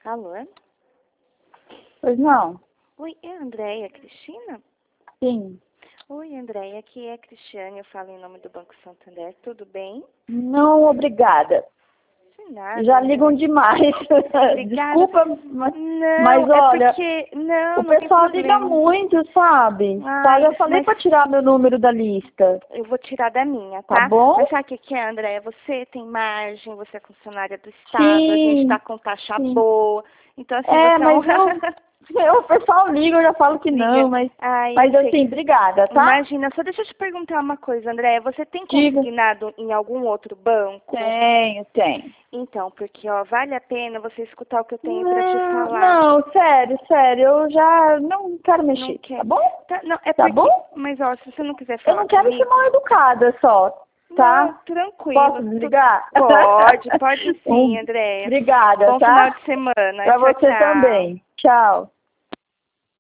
Alô? Pois não? Oi, é a Andréia Cristina? Sim. Oi, Andréia, aqui é a Cristiane, eu falo em nome do Banco Santander, tudo bem? Não, obrigada. De nada. Já ligam demais. Obrigada. Desculpa, mas Não, olha, porque... Não, o não tem pessoal liga problema. muito, sabe? Ai, Eu falei mas pra tirar meu número da lista. eu vou tirar da minha, Tá tá? bom? Mas sabe o que é, Andréia? Você tem margem, você é funcionária do Estado, a gente tá Sim, com taxa sim. boa. Então, assim, você é um... O pessoal liga, eu já falo que não, Liga. Ai, eu mas sei. assim, obrigada, tá? Imagina, só deixa eu te perguntar uma coisa, Andréia. Você tem Diga. consignado em algum outro banco? Tenho. Então, porque, ó, vale a pena você escutar o que eu tenho pra te falar. Não, sério, eu já não quero Não mexer, quer? tá bom? Tá, não, é Tá porque... bom? Mas, ó, se você não quiser Eu falar não quero ser comigo... mal educada só, Não, tá? Posso tranquilo. desligar? Pode sim, Andréia. Obrigada, Bom final tá? de semana. Pra Tchau, você tchau. também. Tchau.